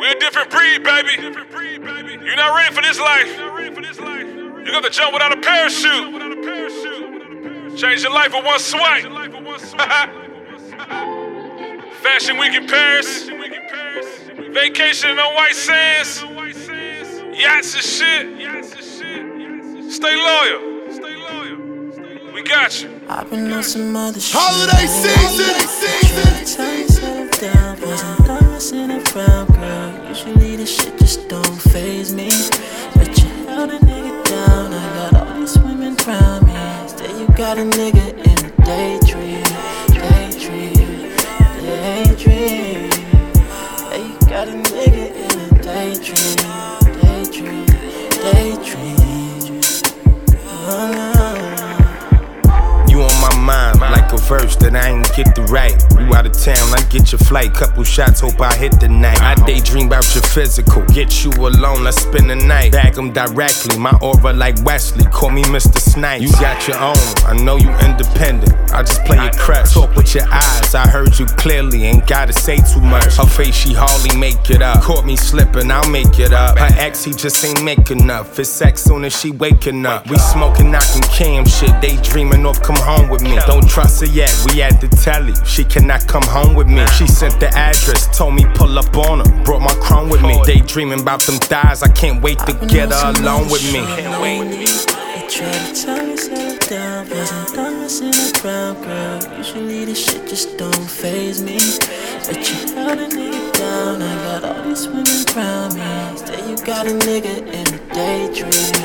We a different breed, baby. You're not ready for this life. You got to jump without a parachute. Change your life with one swipe. Fashion week in Paris. Vacation on white sands. Yachts and shit. Stay loyal. We got you. I've been on some other shit. Holiday season. Tell you settle down, wasn't done messing around, girl. Usually this shit just don't faze me, but you held a nigga down. I got all these women around me. Still you got a nigga in a daydream. Yeah, you got a nigga in a daydream. Oh, no. You on my mind, like a verse that I ain't get to write. You out of town, I get your flight. Couple shots, hope I hit the night. I daydream about your physical. Get you alone, let's spend the night. Bag them directly, my aura like Wesley. Call me Mr. Snipes. You got your own, I know you independent. I just play your crush. Talk with your eyes, I heard you clearly. Ain't gotta say too much. Her face, she hardly make it up. Caught me slipping, I'll make it up. Her ex, he just ain't make enough. It's sex soon as she waking up. We smoking, knocking cam shit. Daydreaming off, come home with me. Don't trust her yet, we at the telly. She cannot come home with me. She sent the address, told me pull up on her. Brought my chrome with me. Daydreaming about them thighs, I can't wait to get her alone with me. Can't wait. They try to tell me settle down, wasn't done messing around, girl. Usually this shit just don't faze me, but you held a nigga down. I got all these women around me. Still you got a nigga in a daydream.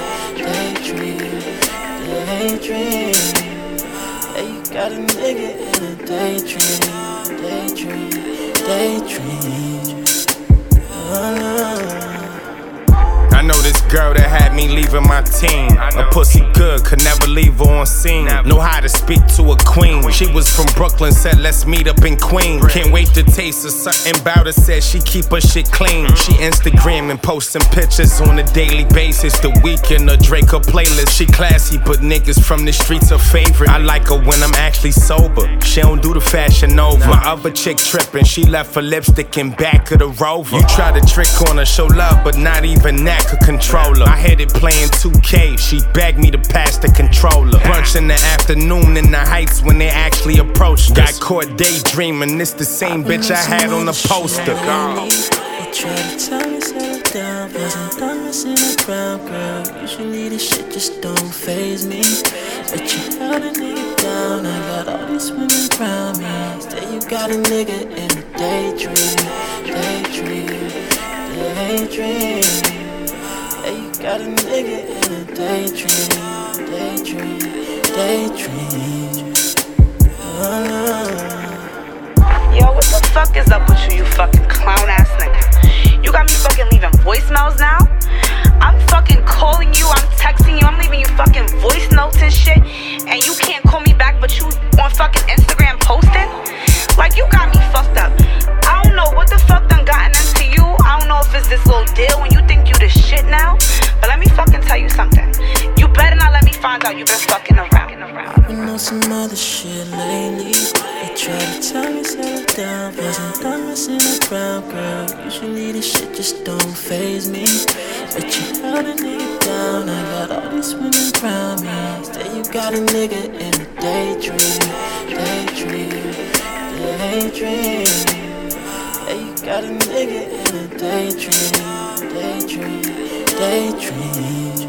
Yeah, you got a nigga in a daydream. Oh, no. I know this girl that had me leaving my team. A pussy good, could never leave her on scene. Know how to speak to a queen. She was from Brooklyn, said let's meet up in Queens. Can't wait to taste her, something about her said she keep her shit clean. She Instagram and posting pictures on a daily basis. The Weeknd, a Drake, her playlist. She classy, but niggas from the streets her favorite. I like her when I'm actually sober. She don't do the fashion over. My other chick tripping, she left her lipstick in back of the Rover. You try to trick on her, show love, but not even that could control her. I had it playing 2K, she begged me to pass the controller. Brunch in the afternoon in the Heights when they actually approached us. Got caught daydreaming, this the same bitch I had on the poster. They try to tell me settle down, wasn't done messing around, girl. Usually this shit just don't faze me, but you held a nigga down. I got all these women around me. Still you got a nigga in a daydream. Yeah, you got a nigga in a daydream. Oh, no. Yo, what the fuck is up with you, you fucking clown ass nigga? You got me fucking leaving voicemails now? I'm fucking calling you, I'm texting you, I'm leaving you fucking voice notes and shit, and you can't call me back, but you on fucking Instagram posting? Like, you got me fucked up. I don't know what the fuck done gotten into you. I don't know if it's this little deal when you think you the shit now, but let me fucking tell you something. You better not let me find out you been fucking around. I've been on some other shit lately. They try to tell me settle down, wasn't done messing around, girl. Usually this shit just don't faze me, but you held a nigga down. I got all these women around me. Still you got a nigga in a daydream. Yeah, you got a nigga in a daydream.